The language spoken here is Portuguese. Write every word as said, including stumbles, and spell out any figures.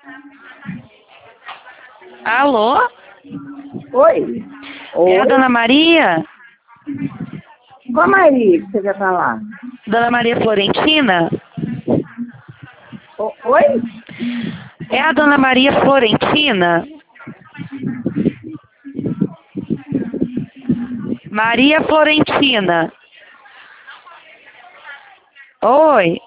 Alô? Oi? Oi? É a Dona Maria? Qual Maria que você quer falar? Dona Maria Florentina? O- Oi? É a Dona Maria Florentina? Maria Florentina. Oi?